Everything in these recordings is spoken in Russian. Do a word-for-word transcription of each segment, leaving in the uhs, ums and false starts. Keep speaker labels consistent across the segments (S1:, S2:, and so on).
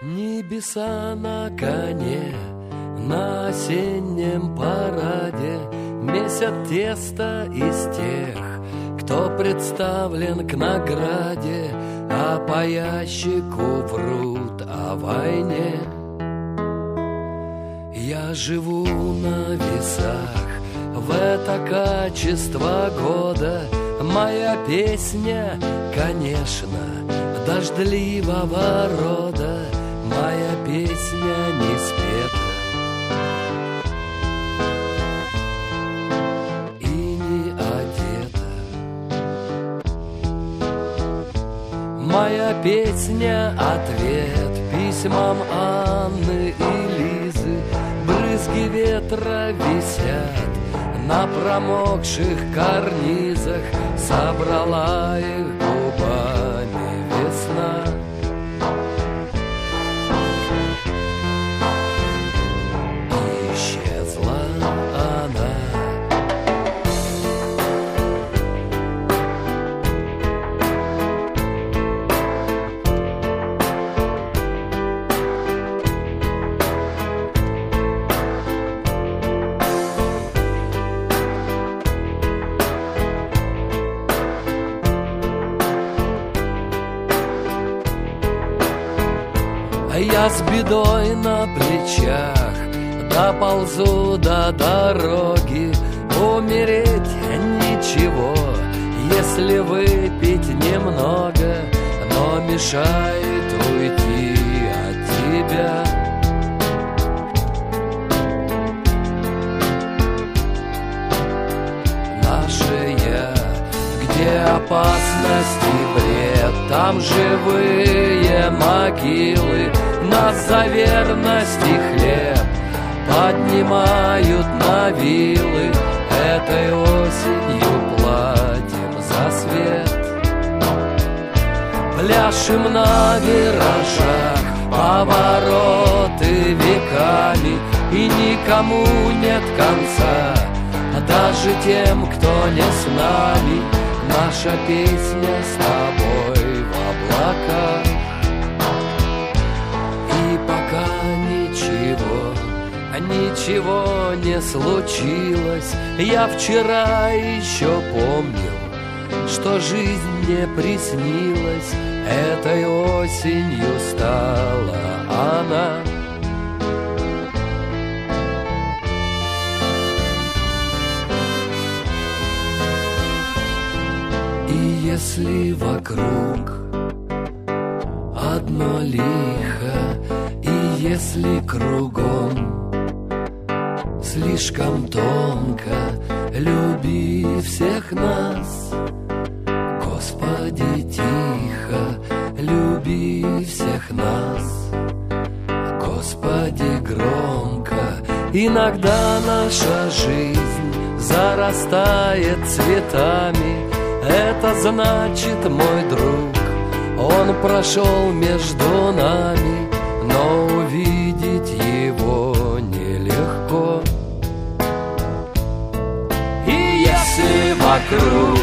S1: Небеса на коне, на осеннем параде месят тесто из тех, кто представлен к награде, а по ящику врут о войне. Я живу на весах в это качество года. Моя песня, конечно, дождливого рода. Моя песня не спета и не одета. Моя песня — ответ письмам Анны и Лизы. Брызги ветра висят на промокших карнизах. Собрала их губами весна. Я с бедой на плечах доползу до дороги. Умереть ничего, если выпить немного, но мешает уйти от тебя. Наше я, где опасность и бред, там живые могилы. Нас за верность и хлеб поднимают на вилы. Этой осенью платим за свет. Пляшем на виражах повороты веками, и никому нет конца, даже тем, кто не с нами. Наша песня с тобой в облаках. Ничего, ничего не случилось. Я вчера еще помнил, что жизнь мне приснилась. Этой осенью стала она. И если вокруг одно лихо, если кругом слишком тонко, люби всех нас, Господи, тихо, люби всех нас, Господи, громко. Иногда наша жизнь зарастает цветами. Это значит, мой друг, он прошел между нами. Но увидеть его нелегко. И если вокруг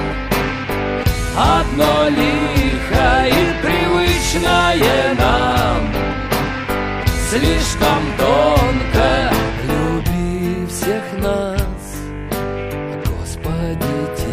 S1: одно лихо и привычное нам, слишком тонко, люби всех нас, Господи,